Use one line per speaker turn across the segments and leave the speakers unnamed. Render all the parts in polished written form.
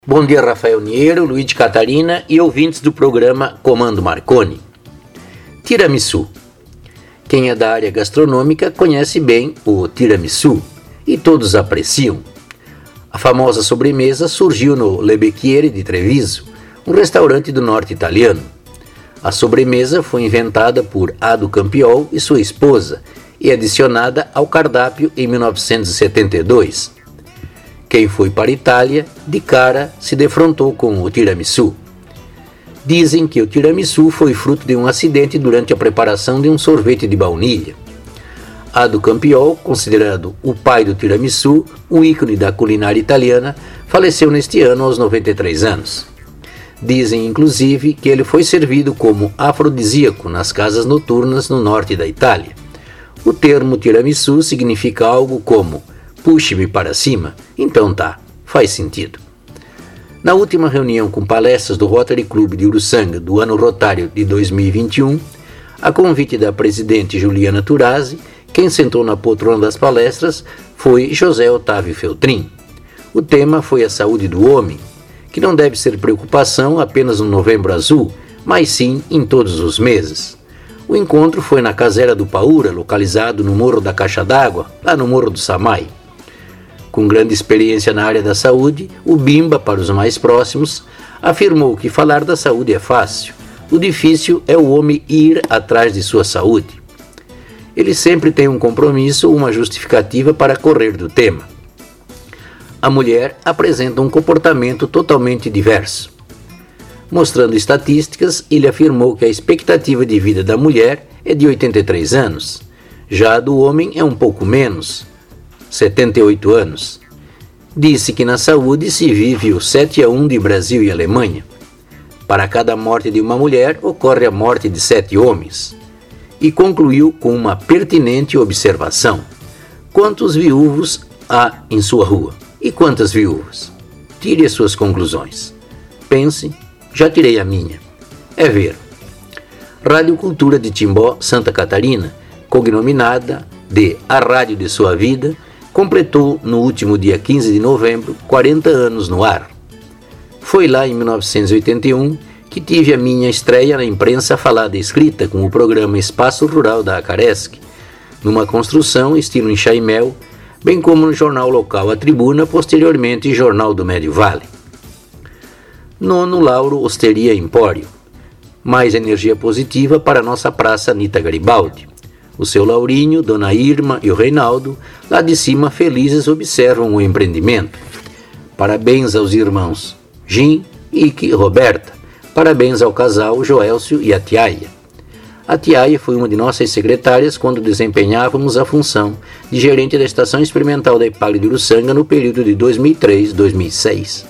Bom dia, Rafael Niero, Luiz Catarina e ouvintes do programa Comando Marconi. Tiramisu. Quem é da área gastronômica conhece bem o tiramisu e todos apreciam. A famosa sobremesa surgiu no Le Becchiere de Treviso, um restaurante do norte italiano. A sobremesa foi inventada por Ado Campiol e sua esposa e adicionada ao cardápio em 1972. Quem foi para a Itália, de cara, se defrontou com o tiramisu. Dizem que o tiramisu foi fruto de um acidente durante a preparação de um sorvete de baunilha. Ado Campiol, considerado o pai do tiramisu, um ícone da culinária italiana, faleceu neste ano aos 93 anos. Dizem, inclusive, que ele foi servido como afrodisíaco nas casas noturnas no norte da Itália. O termo tiramisu significa algo como puxe-me para cima, então tá, faz sentido. Na última reunião com palestras do Rotary Club de Uruçanga do ano rotário de 2021, a convite da presidente Juliana Turasi, quem sentou na poltrona das palestras foi José Otávio Feltrin. O tema foi a saúde do homem, que não deve ser preocupação apenas no Novembro Azul, mas sim em todos os meses. O encontro foi na Caserra do Paúra, localizado no Morro da Caixa d'Água, lá no Morro do Samay. Com grande experiência na área da saúde, o Bimba, para os mais próximos, afirmou que falar da saúde é fácil. O difícil é o homem ir atrás de sua saúde. Ele sempre tem um compromisso ou uma justificativa para correr do tema. A mulher apresenta um comportamento totalmente diverso. Mostrando estatísticas, ele afirmou que a expectativa de vida da mulher é de 83 anos. Já a do homem é um pouco menos, 78 anos. Disse que na saúde se vive o 7-1 de Brasil e Alemanha. Para cada morte de uma mulher, ocorre a morte de 7 homens. E concluiu com uma pertinente observação. Quantos viúvos há em sua rua? E quantas viúvas? Tire as suas conclusões. Pense, já tirei a minha. É ver. Rádio Cultura de Timbó, Santa Catarina, cognominada de A Rádio de Sua Vida, completou no último dia 15 de novembro 40 anos no ar. Foi lá em 1981 que tive a minha estreia na imprensa falada e escrita com o programa Espaço Rural da Acaresc, numa construção estilo enxaimel, bem como no jornal local A Tribuna, posteriormente Jornal do Médio Vale. Nono Lauro Osteria Empório. Mais energia positiva para nossa praça Anita Garibaldi. O seu Laurinho, Dona Irma e o Reinaldo, lá de cima felizes observam o empreendimento. Parabéns aos irmãos Jim, Ike e Roberta. Parabéns ao casal Joelcio e a Tiaia. A Tiaia foi uma de nossas secretárias quando desempenhávamos a função de gerente da Estação Experimental da Ipagre de Uruçanga no período de 2003-2006.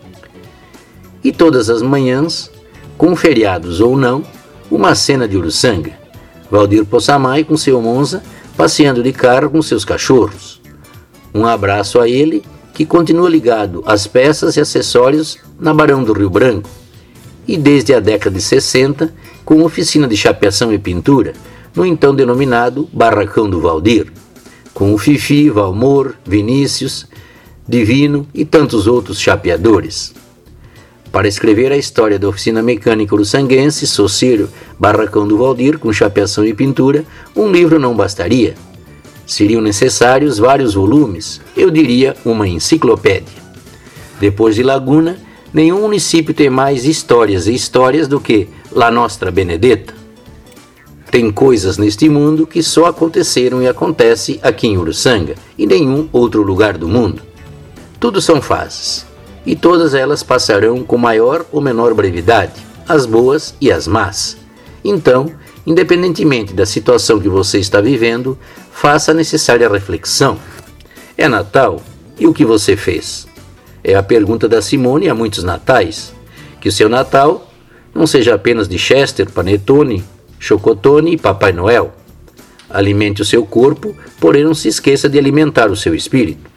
E todas as manhãs, com feriados ou não, uma cena de Uruçanga. Valdir Possamay com seu Monza, passeando de carro com seus cachorros. Um abraço a ele, que continua ligado às peças e acessórios na Barão do Rio Branco, e desde a década de 60, com oficina de chapeação e pintura, no então denominado Barracão do Valdir, com o Fifi, Valmor, Vinícius, Divino e tantos outros chapeadores. Para escrever a história da oficina mecânica uruçanguense, Sociro, Barracão do Valdir, com chapeação e pintura, um livro não bastaria. Seriam necessários vários volumes, eu diria uma enciclopédia. Depois de Laguna, nenhum município tem mais histórias e histórias do que La Nostra Benedetta. Tem coisas neste mundo que só aconteceram e acontecem aqui em Uruçanga e nenhum outro lugar do mundo. Tudo são fases. E todas elas passarão com maior ou menor brevidade, as boas e as más. Então, independentemente da situação que você está vivendo, faça a necessária reflexão. É Natal? E o que você fez? É a pergunta da Simone a muitos natais. Que o seu Natal não seja apenas de Chester, Panetone, Chocotone e Papai Noel. Alimente o seu corpo, porém não se esqueça de alimentar o seu espírito.